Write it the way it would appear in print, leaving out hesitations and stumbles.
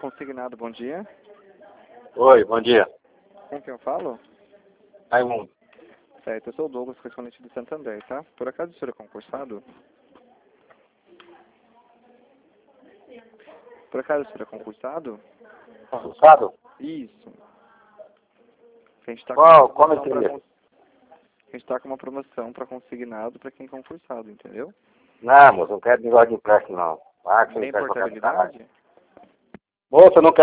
Consignado, bom dia. Oi, bom dia. Com quem eu falo? Raimundo. Certo, eu sou o Douglas, correspondente do Santander, tá? Por acaso o senhor é concursado? Por acaso o senhor é concursado? Concursado? Isso. A gente tá com Qual uma promoção seria? a gente tá com uma promoção para consignado para quem é concursado, entendeu? Não, moço, não quero negócio de empréstimo, não. Ah, que você Nem empresta pra cá do caralho. portabilidade? Moça, eu não quero